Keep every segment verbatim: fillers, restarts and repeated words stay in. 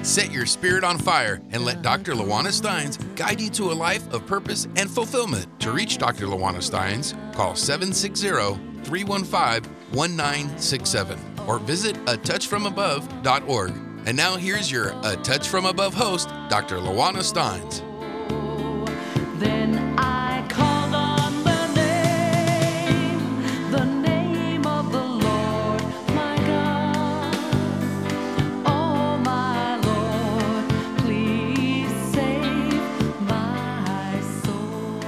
Set your spirit on fire and let Doctor Lawana Steins guide you to a life of purpose and fulfillment. To reach Doctor Lawana Steins, call seven six zero, three one five, one nine six seven or visit a touch from above dot org. And now here's your A Touch From Above host, Doctor Lawana Steins. Then I called on the name, the name of the Lord, my God. Oh, my Lord, please save my soul.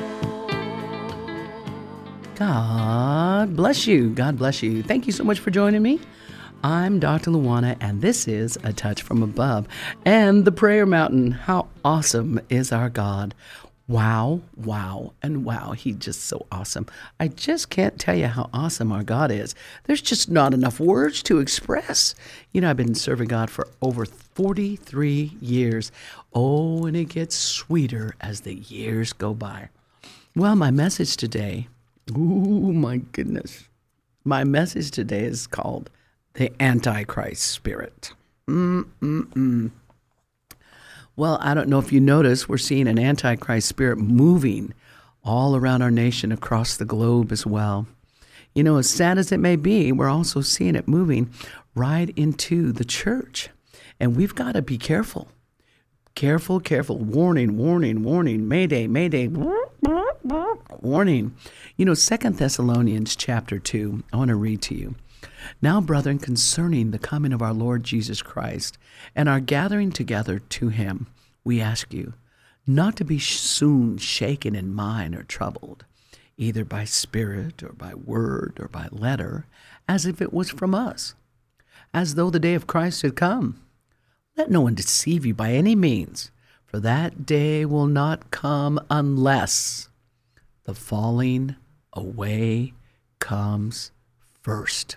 God bless you. God bless you. Thank you so much for joining me. I'm Doctor Lawana, and this is A Touch From Above and the Prayer Mountain. How awesome is our God? Wow, wow, and wow. He's just so awesome. I just can't tell you how awesome our God is. There's just not enough words to express. You know, I've been serving God for over forty-three years. Oh, and it gets sweeter as the years go by. Well, my message today, ooh, my goodness. My message today is called The Antichrist Spirit. Mm-mm-mm. Well, I don't know if you notice, we're seeing an Antichrist spirit moving all around our nation, across the globe as well. You know, as sad as it may be, we're also seeing it moving right into the church. And we've got to be careful. Careful, careful. Warning, warning, warning. Mayday, mayday. Warning. You know, Second Thessalonians chapter two, I want to read to you. Now, brethren, concerning the coming of our Lord Jesus Christ and our gathering together to him, we ask you not to be soon shaken in mind or troubled, either by spirit or by word or by letter, as if it was from us, as though the day of Christ had come. Let no one deceive you by any means, for that day will not come unless the falling away comes first.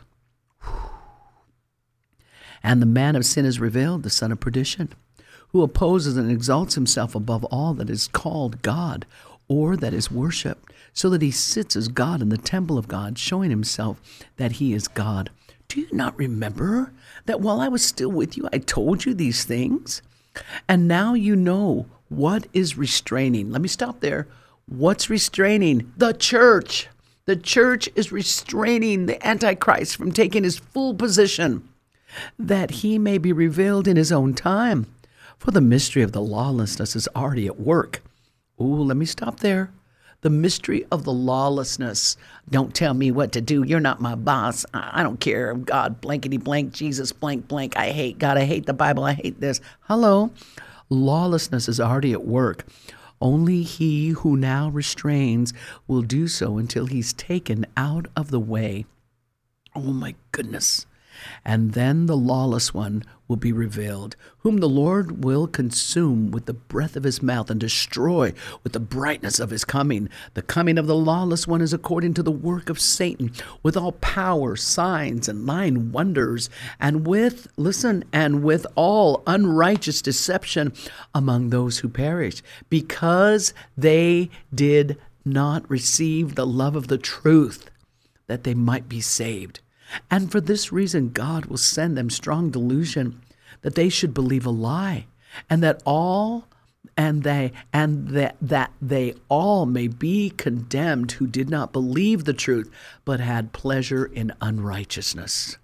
And the man of sin is revealed, the son of perdition, who opposes and exalts himself above all that is called God or that is worshipped, so that he sits as God in the temple of God, showing himself that he is God. Do you not remember that while I was still with you, I told you these things? And now you know what is restraining. Let me stop there. What's restraining? The church. The church is restraining the Antichrist from taking his full position, that he may be revealed in his own time. For the mystery of the lawlessness is already at work. Ooh, let me stop there. The mystery of the lawlessness. Don't tell me what to do. You're not my boss. I don't care. God, blankety blank, Jesus, blank, blank. I hate God. I hate the Bible. I hate this. Hello. Lawlessness is already at work. Only he who now restrains will do so until he's taken out of the way. Oh my goodness. And then the lawless one will be revealed, whom the Lord will consume with the breath of his mouth and destroy with the brightness of his coming. The coming of the lawless one is according to the work of Satan, with all power, signs, and lying wonders, and with, listen, and with all unrighteous deception among those who perish, because they did not receive the love of the truth, that they might be saved. And for this reason, God will send them strong delusion, that they should believe a lie, and that all and they and that that they all may be condemned who did not believe the truth, but had pleasure in unrighteousness.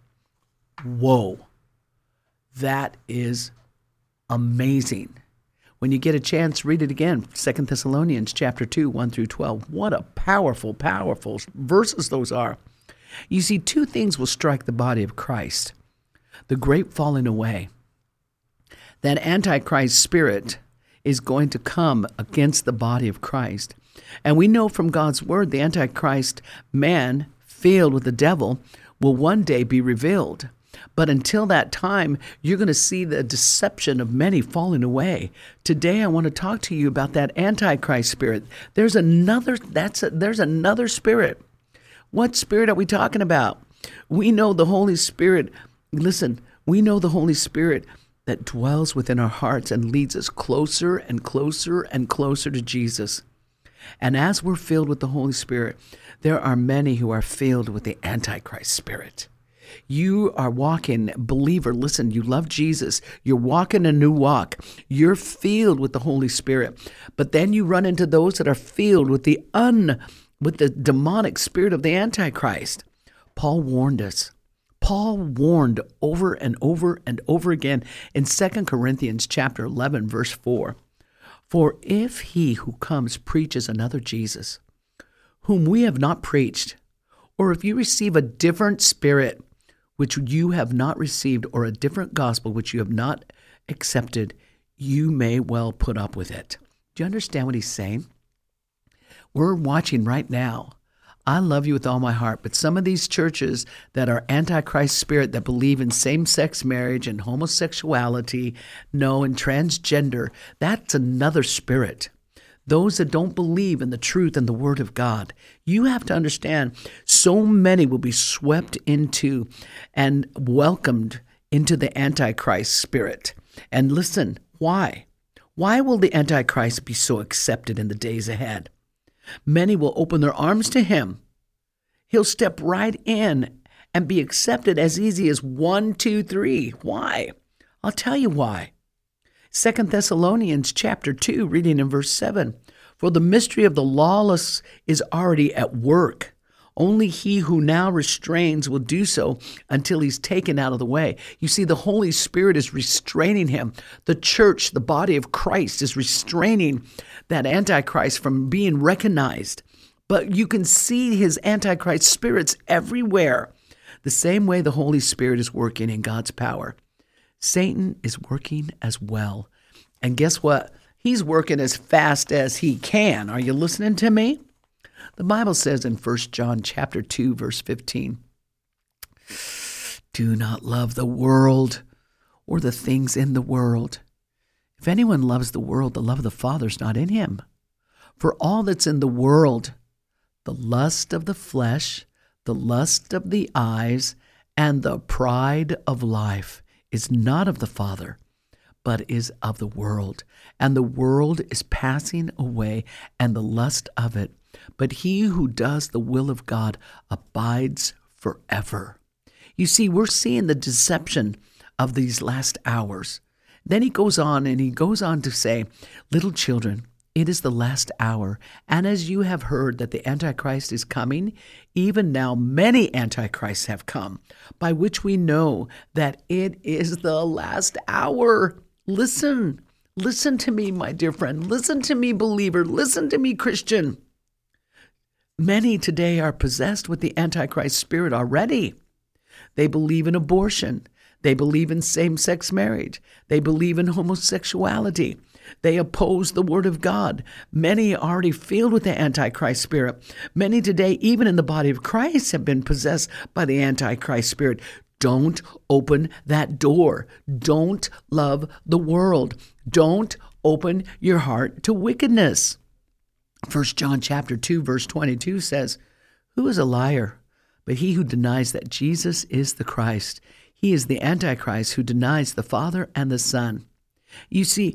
Whoa, that is amazing. When you get a chance, read it again. Second Thessalonians chapter two, one through twelve. What a powerful, powerful verses those are. You see, two things will strike the body of Christ. The great falling away. That Antichrist spirit is going to come against the body of Christ. And we know from God's word, the Antichrist man, filled with the devil, will one day be revealed. But until that time, you're going to see the deception of many falling away. Today, I want to talk to you about that Antichrist spirit. There's another, that's a, there's another spirit. What spirit are we talking about? We know the Holy Spirit. Listen, we know the Holy Spirit that dwells within our hearts and leads us closer and closer and closer to Jesus. And as we're filled with the Holy Spirit, there are many who are filled with the Antichrist spirit. You are walking, believer, listen, you love Jesus. You're walking a new walk. You're filled with the Holy Spirit. But then you run into those that are filled with the un, with the demonic spirit of the Antichrist. Paul warned us. Paul warned over and over and over again in Second Corinthians chapter eleven, verse four. For if he who comes preaches another Jesus, whom we have not preached, or if you receive a different spirit which you have not received, or a different gospel which you have not accepted, you may well put up with it. Do you understand what he's saying? We're watching right now. I love you with all my heart, but some of these churches that are Antichrist spirit, that believe in same-sex marriage and homosexuality, no, and transgender, that's another spirit. Those that don't believe in the truth and the Word of God, you have to understand, so many will be swept into and welcomed into the Antichrist spirit. And listen, why? Why will the Antichrist be so accepted in the days ahead? Many will open their arms to him. He'll step right in and be accepted as easy as one, two, three. Why? I'll tell you why. Second Thessalonians chapter two, reading in verse seven. For the mystery of the lawless is already at work. Only he who now restrains will do so until he's taken out of the way. You see, the Holy Spirit is restraining him. The church, the body of Christ, is restraining that Antichrist from being recognized. But you can see his Antichrist spirits everywhere. The same way the Holy Spirit is working in God's power, Satan is working as well. And guess what? He's working as fast as he can. Are you listening to me? The Bible says in First John chapter two, verse fifteen, do not love the world or the things in the world. If anyone loves the world, the love of the Father is not in him. For all that's in the world, the lust of the flesh, the lust of the eyes, and the pride of life is not of the Father, but is of the world. And the world is passing away, and the lust of it. But he who does the will of God abides forever. You see, we're seeing the deception of these last hours. Then he goes on, and he goes on to say, little children, it is the last hour. And as you have heard that the Antichrist is coming, even now many Antichrists have come, by which we know that it is the last hour. Listen, listen to me, my dear friend. Listen to me, believer. Listen to me, Christian. Many today are possessed with the Antichrist spirit already. They believe in abortion. They believe in same-sex marriage. They believe in homosexuality. They oppose the Word of God. Many are already filled with the Antichrist spirit. Many today, even in the body of Christ, have been possessed by the Antichrist spirit. Don't open that door. Don't love the world. Don't open your heart to wickedness. First John chapter two, verse twenty-two says, who is a liar but he who denies that Jesus is the Christ? He is the Antichrist who denies the Father and the Son. You see,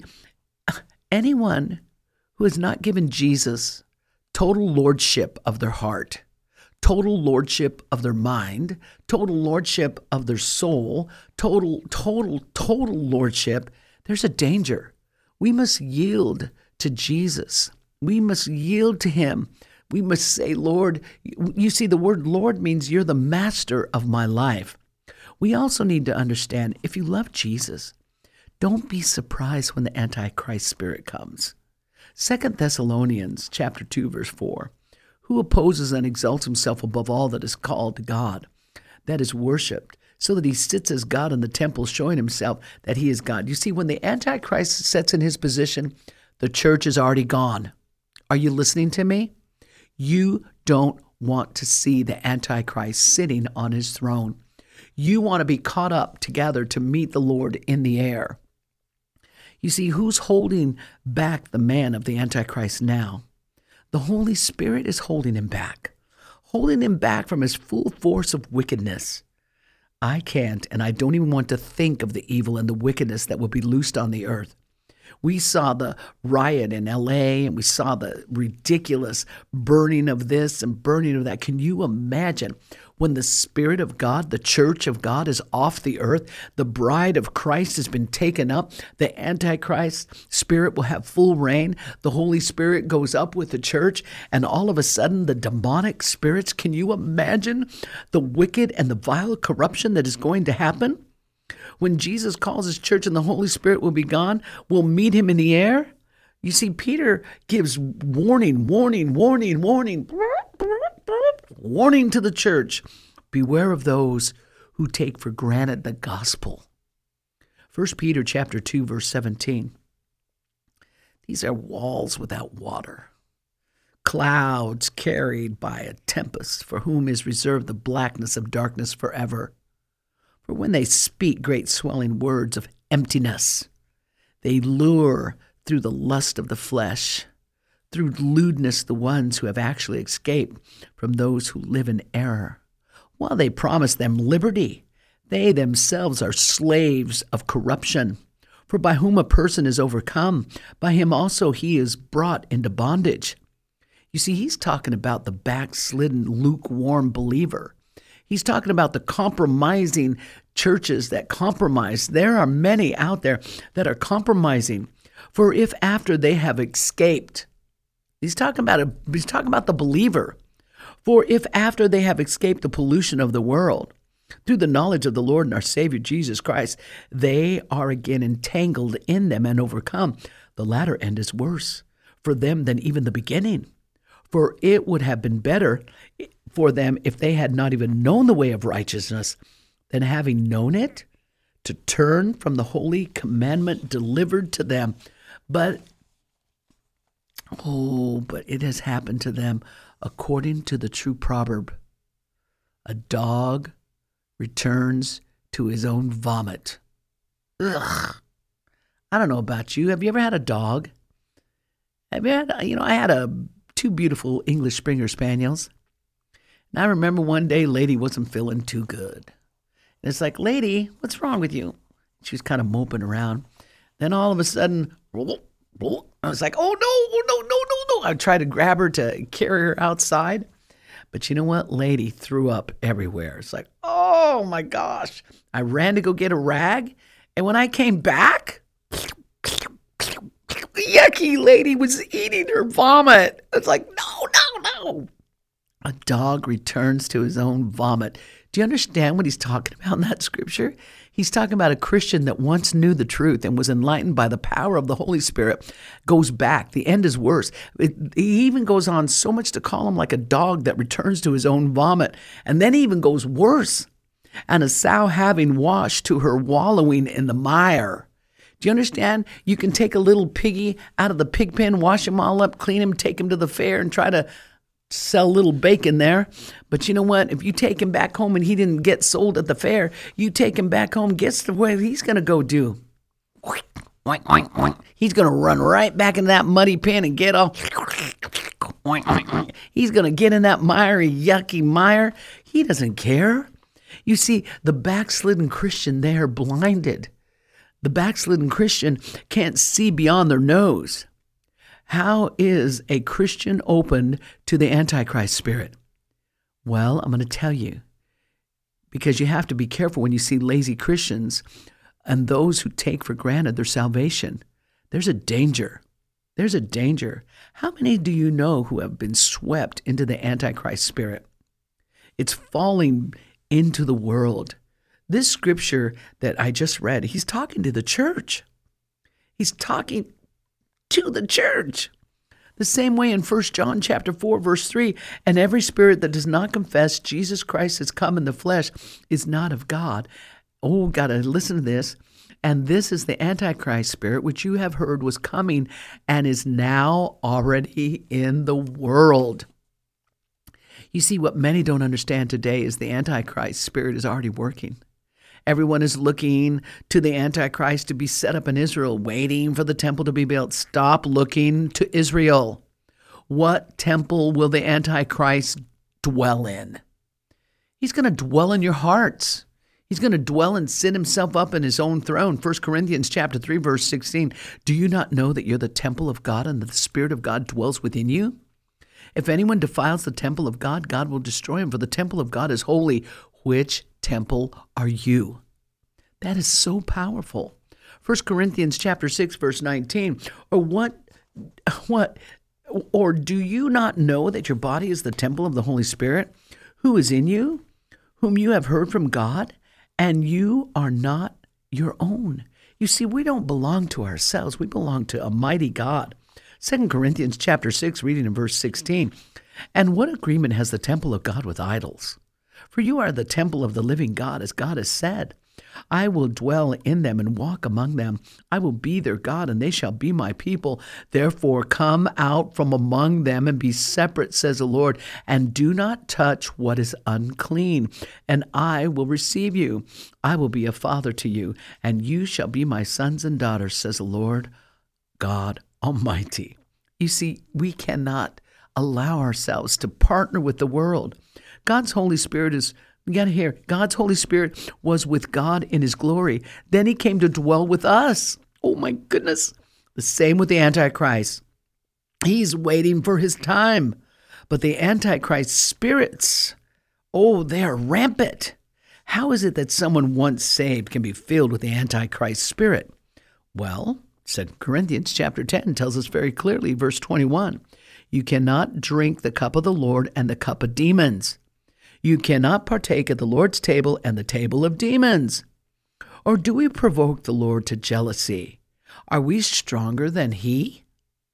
anyone who has not given Jesus total lordship of their heart, total lordship of their mind, total lordship of their soul, total, total, total lordship, there's a danger. We must yield to Jesus. We must yield to him. We must say, Lord, you see, the word Lord means you're the master of my life. We also need to understand, if you love Jesus, don't be surprised when the Antichrist spirit comes. Second Thessalonians chapter two, verse four, who opposes and exalts himself above all that is called God, that is worshipped, so that he sits as God in the temple, showing himself that he is God. You see, when the Antichrist sits in his position, the church is already gone. Are you listening to me? You don't want to see the Antichrist sitting on his throne. You want to be caught up together to meet the Lord in the air. You see, who's holding back the man of the Antichrist now? The Holy Spirit is holding him back, holding him back from his full force of wickedness. I can't, and I don't even want to think of the evil and the wickedness that will be loosed on the earth. We saw the riot in L A and we saw the ridiculous burning of this and burning of that. Can you imagine when the Spirit of God, the church of God is off the earth, the bride of Christ has been taken up, the Antichrist spirit will have full reign, the Holy Spirit goes up with the church, and all of a sudden the demonic spirits, can you imagine the wicked and the vile corruption that is going to happen? When Jesus calls his church and the Holy Spirit will be gone, we'll meet him in the air. You see, Peter gives warning, warning, warning, warning, warning to the church. Beware of those who take for granted the gospel. First Peter chapter two, verse seventeen. These are walls without water, clouds carried by a tempest, for whom is reserved the blackness of darkness forever. For when they speak great swelling words of emptiness, they lure through the lust of the flesh, through lewdness the ones who have actually escaped from those who live in error. While they promise them liberty, they themselves are slaves of corruption. For by whom a person is overcome, by him also he is brought into bondage. You see, he's talking about the backslidden, lukewarm believer. He's talking about the compromising churches that compromise. There are many out there that are compromising. For if after they have escaped, he's talking about a, he's talking about the believer. For if after they have escaped the pollution of the world, through the knowledge of the Lord and our Savior Jesus Christ, they are again entangled in them and overcome, the latter end is worse for them than even the beginning. For it would have been better for them if they had not even known the way of righteousness, than having known it, to turn from the holy commandment delivered to them. But, oh, but it has happened to them according to the true proverb. A dog returns to his own vomit. Ugh. I don't know about you. Have you ever had a dog? Have you had, you know, I had a two beautiful English Springer Spaniels. And I remember one day, Lady wasn't feeling too good. And it's like, Lady, what's wrong with you? She was kind of moping around. Then all of a sudden, I was like, oh, no, no, no, no, no. I tried to grab her to carry her outside. But you know what? Lady threw up everywhere. It's like, oh, my gosh. I ran to go get a rag. And when I came back, yucky lady was eating her vomit. It's like, no, no, no. A dog returns to his own vomit. Do you understand what he's talking about in that scripture? He's talking about a Christian that once knew the truth and was enlightened by the power of the Holy Spirit, goes back. The end is worse. It, he even goes on so much to call him like a dog that returns to his own vomit. And then he even goes worse. And a sow having washed to her wallowing in the mire. Do you understand? You can take a little piggy out of the pig pen, wash him all up, clean him, take him to the fair and try to sell a little bacon there. But you know what? If you take him back home and he didn't get sold at the fair, you take him back home, guess what he's going to go do? He's going to run right back in that muddy pen and get all... He's going to get in that miry, yucky mire. He doesn't care. You see, the backslidden Christian, they are blinded. The backslidden Christian can't see beyond their nose. How is a Christian open to the Antichrist spirit? Well, I'm going to tell you, because you have to be careful when you see lazy Christians and those who take for granted their salvation. There's a danger. There's a danger. How many do you know who have been swept into the Antichrist spirit? It's falling into the world. This scripture that I just read, he's talking to the church. He's talking to the church. The same way in First John chapter four, verse three, and every spirit that does not confess Jesus Christ has come in the flesh is not of God. Oh, gotta listen to this. And this is the Antichrist spirit, which you have heard was coming and is now already in the world. You see, what many don't understand today is the Antichrist spirit is already working. Everyone is looking to the Antichrist to be set up in Israel, waiting for the temple to be built. Stop looking to Israel. What temple will the Antichrist dwell in? He's going to dwell in your hearts. He's going to dwell and sit himself up in his own throne. First Corinthians chapter three, verse sixteen. Do you not know that you're the temple of God and that the Spirit of God dwells within you? If anyone defiles the temple of God, God will destroy him, for the temple of God is holy. Which temple are you? That is so powerful. First Corinthians chapter six, verse nineteen. Or what, what, or do you not know that your body is the temple of the Holy Spirit, who is in you, whom you have heard from God, and you are not your own? You see, we don't belong to ourselves. We belong to a mighty God. Second Corinthians chapter six, reading in verse sixteen. And what agreement has the temple of God with idols? For you are the temple of the living God, as God has said, I will dwell in them and walk among them. I will be their God, and they shall be my people. Therefore, come out from among them and be separate, says the Lord, and do not touch what is unclean, and I will receive you. I will be a father to you, and you shall be my sons and daughters, says the Lord God Almighty. You see, we cannot allow ourselves to partner with the world. God's Holy Spirit is, you got to hear, God's Holy Spirit was with God in his glory. Then he came to dwell with us. Oh my goodness. The same with the Antichrist. He's waiting for his time. But the Antichrist spirits, oh, they are rampant. How is it that someone once saved can be filled with the Antichrist spirit? Well, Second Corinthians chapter ten tells us very clearly, verse twenty-one, you cannot drink the cup of the Lord and the cup of demons. You cannot partake at the Lord's table and the table of demons. Or do we provoke the Lord to jealousy? Are we stronger than he?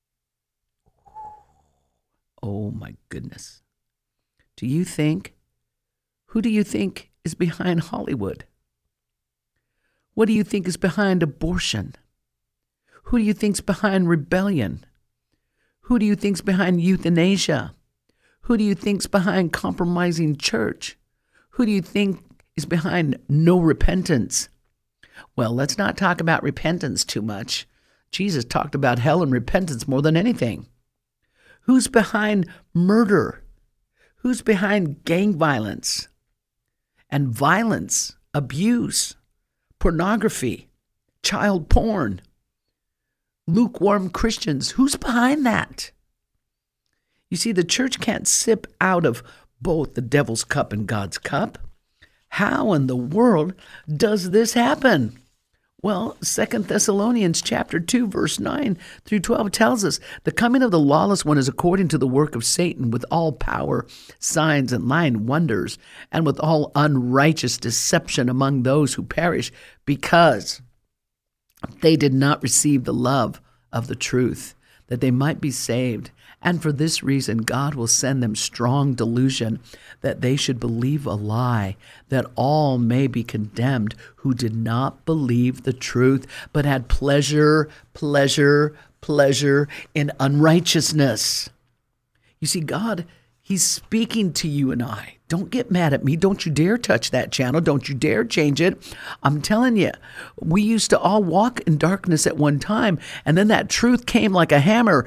Oh my goodness. Do you think, who do you think is behind Hollywood? What do you think is behind abortion? Who do you think is behind rebellion? Who do you think is behind euthanasia? Who do you think is behind compromising church? Who do you think is behind no repentance? Well, let's not talk about repentance too much. Jesus talked about hell and repentance more than anything. Who's behind murder? Who's behind gang violence and violence, abuse, pornography, child porn, lukewarm Christians? Who's behind that? You see, the church can't sip out of both the devil's cup and God's cup. How in the world does this happen? Well, Second Thessalonians chapter two, verse nine through twelve tells us, the coming of the lawless one is according to the work of Satan, with all power, signs, and lying wonders, and with all unrighteous deception among those who perish, because they did not receive the love of the truth, that they might be saved. And for this reason, God will send them strong delusion, that they should believe a lie, that all may be condemned who did not believe the truth, but had pleasure, pleasure, pleasure in unrighteousness. You see, God, he's speaking to you and I. Don't get mad at me. Don't you dare touch that channel. Don't you dare change it. I'm telling you, we used to all walk in darkness at one time, and then that truth came like a hammer,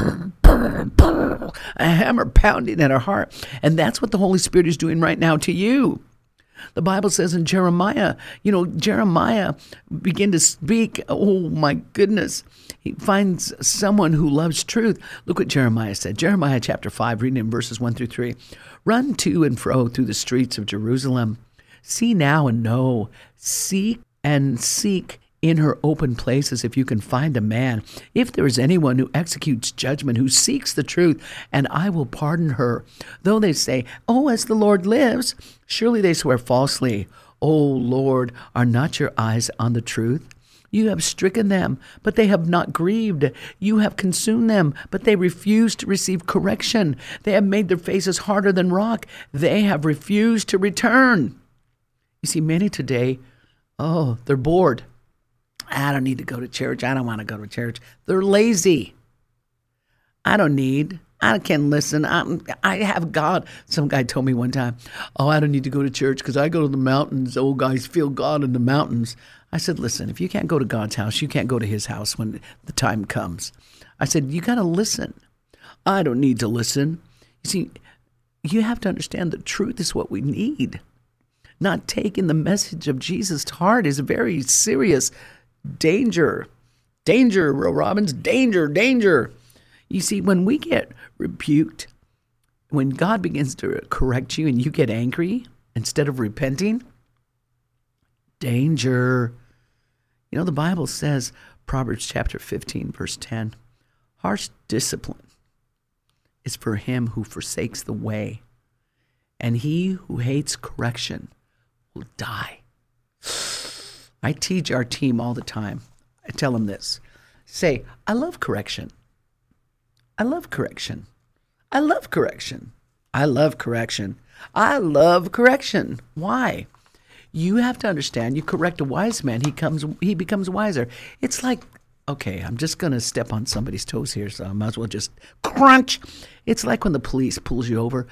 a hammer pounding at our heart. And that's what the Holy Spirit is doing right now to you. The Bible says in Jeremiah, you know, Jeremiah began to speak. Oh, my goodness. He finds someone who loves truth. Look what Jeremiah said. Jeremiah chapter five, reading in verses one through three. Run to and fro through the streets of Jerusalem. See now and know. Seek and seek in her open places if you can find a man. If there is anyone who executes judgment, who seeks the truth, and I will pardon her. Though they say, oh, as the Lord lives, surely they swear falsely. O Lord, are not your eyes on the truth? You have stricken them, but they have not grieved. You have consumed them, but they refuse to receive correction. They have made their faces harder than rock. They have refused to return. You see, many today, oh, they're bored. I don't need to go to church. I don't want to go to church. They're lazy. I don't need. I can listen. I'm, I have God. Some guy told me one time, oh, I don't need to go to church because I go to the mountains. Old guys feel God in the mountains. I said, listen, if you can't go to God's house, you can't go to his house when the time comes. I said, you got to listen. I don't need to listen. You see, you have to understand the truth is what we need. Not taking the message of Jesus to heart is a very serious danger. Danger, Will Robbins, danger, danger. You see, when we get rebuked, when God begins to correct you and you get angry instead of repenting, danger. You know, the Bible says, Proverbs chapter fifteen, verse ten, harsh discipline is for him who forsakes the way, and he who hates correction will die. I teach our team all the time. I tell them this. Say, I love correction. I love correction. I love correction. I love correction. I love correction. Why? You have to understand, you correct a wise man, he comes he becomes wiser. It's like, okay, I'm just going to step on somebody's toes here, so I might as well just crunch. It's like when the police pulls you over,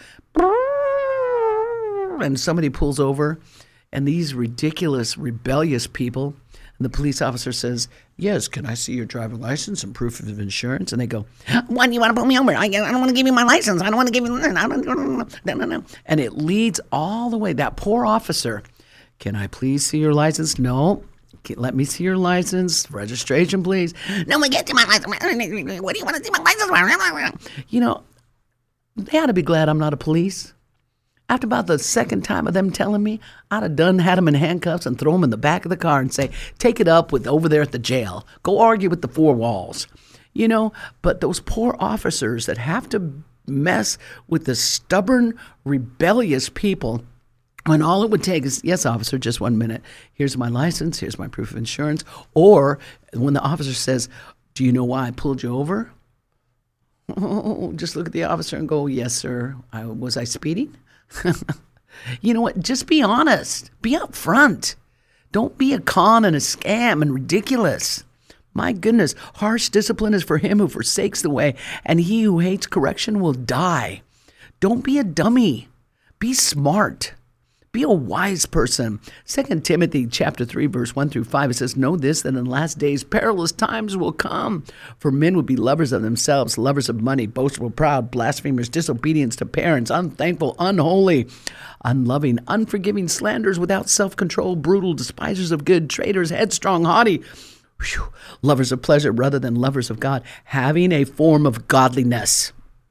and somebody pulls over, and these ridiculous, rebellious people, and the police officer says, yes, can I see your driver's license and proof of insurance? And they go, why do you want to pull me over? I, I don't want to give you my license. I don't want to give you, I don't, no, no, no. And it leads all the way, that poor officer, can I please see your license? No. Let me see your license. Registration, please. No, we can't see my license. What do you want to see my license? You know, they ought to be glad I'm not a police. After about the second time of them telling me, I'd have done had them in handcuffs and throw them in the back of the car and say, take it up with over there at the jail. Go argue with the four walls. You know, but those poor officers that have to mess with the stubborn, rebellious people, when all it would take is, yes, officer, just one minute. Here's my license. Here's my proof of insurance. Or when the officer says, do you know why I pulled you over? Oh, just look at the officer and go, yes, sir. I, was I speeding? You know what? Just be honest. Be upfront. Don't be a con and a scam and ridiculous. My goodness, harsh discipline is for him who forsakes the way, and he who hates correction will die. Don't be a dummy. Be smart. Be a wise person. Second Timothy chapter three, verse one through five, it says, know this, that in the last days perilous times will come. For men will be lovers of themselves, lovers of money, boastful, proud, blasphemers, disobedient to parents, unthankful, unholy, unloving, unforgiving, slanderers, without self-control, brutal, despisers of good, traitors, headstrong, haughty, whew, lovers of pleasure rather than lovers of God, having a form of godliness,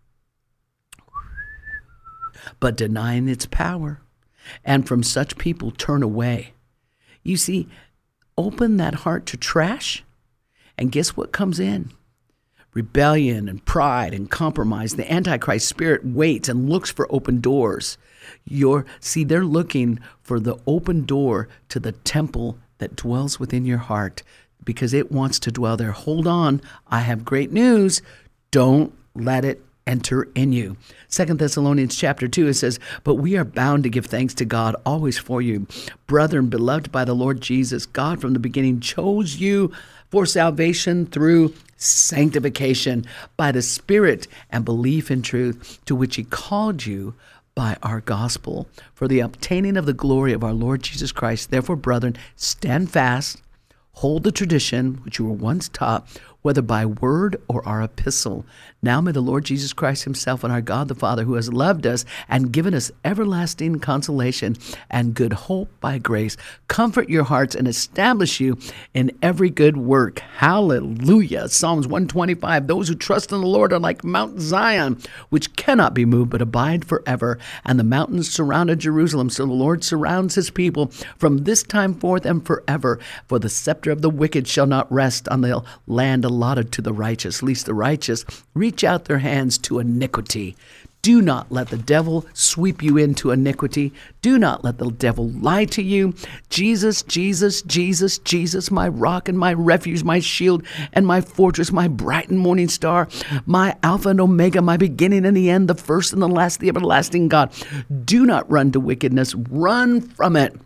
but denying its power. And from such people turn away. You see, open that heart to trash, and guess what comes in? Rebellion and pride and compromise. The Antichrist spirit waits and looks for open doors. Your, see, they're looking for the open door to the temple that dwells within your heart, because it wants to dwell there. Hold on, I have great news. Don't let it enter in you. Second Thessalonians chapter two, it says, but we are bound to give thanks to God always for you, brethren, beloved by the Lord Jesus. God from the beginning chose you for salvation through sanctification by the Spirit and belief in truth, to which he called you by our gospel, for the obtaining of the glory of our Lord Jesus Christ. Therefore, brethren, stand fast, hold the tradition which you were once taught, whether by word or our epistle. Now may the Lord Jesus Christ himself and our God the Father, who has loved us and given us everlasting consolation and good hope by grace, comfort your hearts and establish you in every good work. Hallelujah. Psalms one twenty-five, those who trust in the Lord are like Mount Zion, which cannot be moved but abide forever. And the mountains surrounded Jerusalem, so the Lord surrounds his people from this time forth and forever. For the scepter of the wicked shall not rest on the land allotted to the righteous, lest the righteous reach out their hands to iniquity. Do not let the devil sweep you into iniquity. Do not let the devil lie to you. Jesus, Jesus, Jesus, Jesus, my rock and my refuge, my shield and my fortress, my bright and morning star, my Alpha and Omega, my beginning and the end, the first and the last, the everlasting God. Do not run to wickedness. Run from it.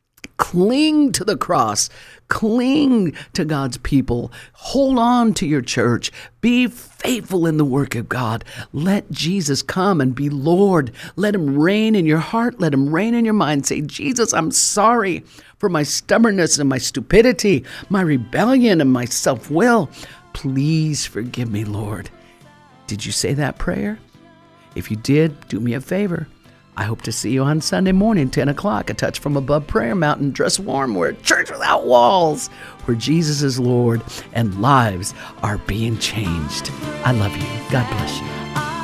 Cling to the cross. Cling to God's people. Hold on to your church. Be faithful in the work of God. Let Jesus come and be Lord. Let him reign in your heart. Let him reign in your mind. Say, Jesus, I'm sorry for my stubbornness and my stupidity, my rebellion and my self-will. Please forgive me, Lord. Did you say that prayer? If you did, do me a favor. I hope to see you on Sunday morning, ten o'clock, A Touch from Above Prayer Mountain. Dress warm. We're a church without walls, where Jesus is Lord and lives are being changed. I love you. God bless you.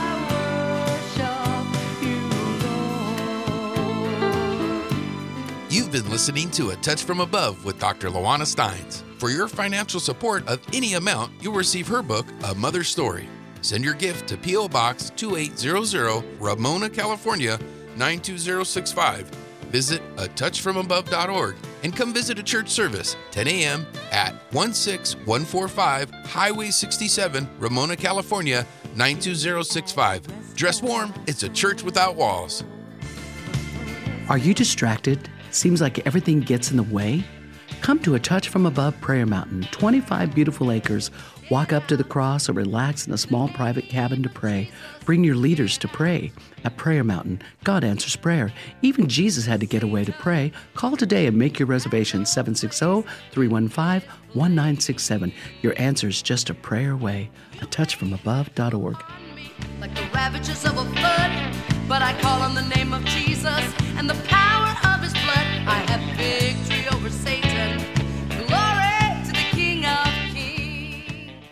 You've been listening to A Touch from Above with Doctor Lawana Steins. For your financial support of any amount, you'll receive her book, A Mother's Story. Send your gift to P O. Box two eight zero zero, Ramona, California, nine two zero six five. Visit a touch from above dot org and come visit a church service, ten a.m. at one six one four five Highway sixty-seven, Ramona, California, nine two zero six five. Dress warm, it's a church without walls. Are you distracted? Seems like everything gets in the way? Come to A Touch from Above Prayer Mountain, twenty-five beautiful acres. Walk up to the cross or relax in a small private cabin to pray. Bring your leaders to pray. At Prayer Mountain, God answers prayer. Even Jesus had to get away to pray. Call today and make your reservation, seven six zero, three one five, one nine six seven. Your answer is just a prayer away. a touch from above dot org. Like the ravages of a flood, but I call on the name of Jesus and the power of his blood. I have been